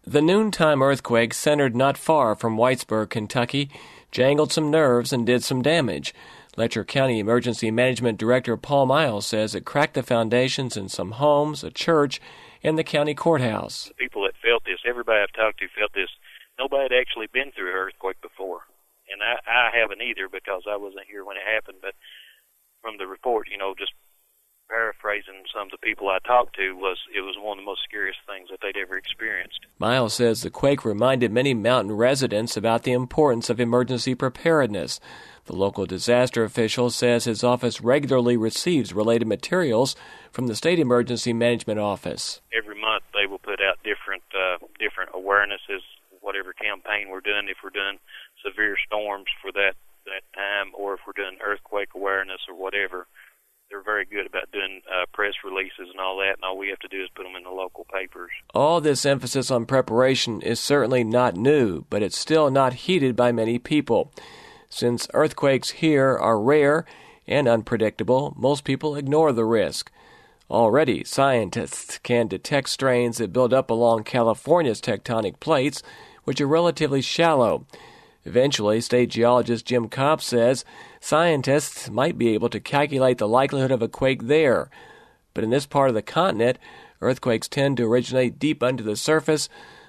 The noontime earthquake centered not far from Whitesburg, Kentucky, jangled some nerves and did some damage. Letcher County Emergency Management Director Paul Miles says it cracked the foundations in some homes, a church, and the county courthouse. The people that felt this, everybody I've talked to felt this. Nobody had actually been through an earthquake before. And I haven't either because I wasn't here when it happened. But from the report, just paraphrasing some of the people I talked to, it was one of the most scariest things that they'd ever experienced. Miles says the quake reminded many mountain residents about the importance of emergency preparedness. The local disaster official says his office regularly receives related materials from the State Emergency Management Office. Every month they will put out different awarenesses, whatever campaign we're doing, if we're doing severe storms for that time, or if we're doing earthquake awareness or whatever. They're very good about doing press releases and all that, and all we have to do is put them in the local papers. All this emphasis on preparation is certainly not new, but it's still not heeded by many people. Since earthquakes here are rare and unpredictable, most people ignore the risk. Already, scientists can detect strains that build up along California's tectonic plates, which are relatively shallow. Eventually, state geologist Jim Cobb says scientists might be able to calculate the likelihood of a quake there. But in this part of the continent, earthquakes tend to originate deep under the surface,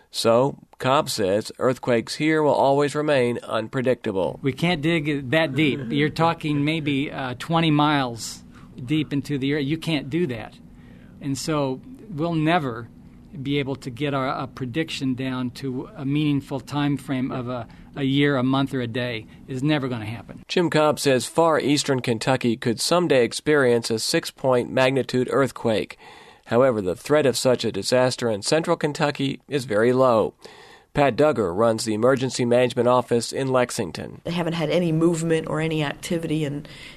so Cobb says earthquakes here will always remain unpredictable. We can't dig that deep. You're talking maybe 20 miles deep into the earth. You can't do that. And so we'll never be able to get a prediction down to a meaningful time frame of a year, a month, or a day. Is never going to happen. Jim Cobb says far eastern Kentucky could someday experience a 6-point magnitude earthquake. However, the threat of such a disaster in central Kentucky is very low. Pat Duggar runs the Emergency Management Office in Lexington. They haven't had any movement or any activity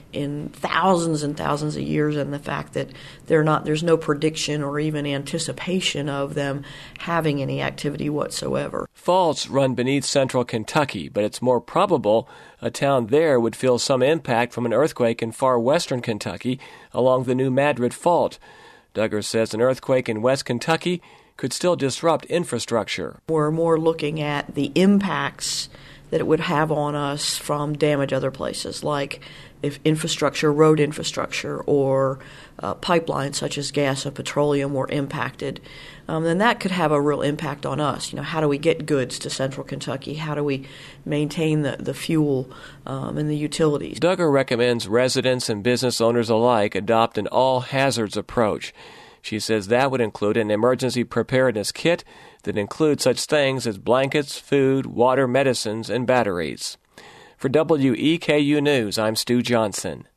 in thousands and thousands of years, and the fact that there's no prediction or even anticipation of them having any activity whatsoever. Faults run beneath central Kentucky, but it's more probable a town there would feel some impact from an earthquake in far western Kentucky along the New Madrid Fault. Duggar says an earthquake in West Kentucky could still disrupt infrastructure. We're more looking at the impacts that it would have on us from damage other places, like if infrastructure, road infrastructure, or pipelines such as gas and petroleum were impacted, then that could have a real impact on us. How do we get goods to central Kentucky? How do we maintain the fuel and the utilities? Duggar recommends residents and business owners alike adopt an all-hazards approach. She says that would include an emergency preparedness kit that includes such things as blankets, food, water, medicines, and batteries. For WEKU News, I'm Stu Johnson.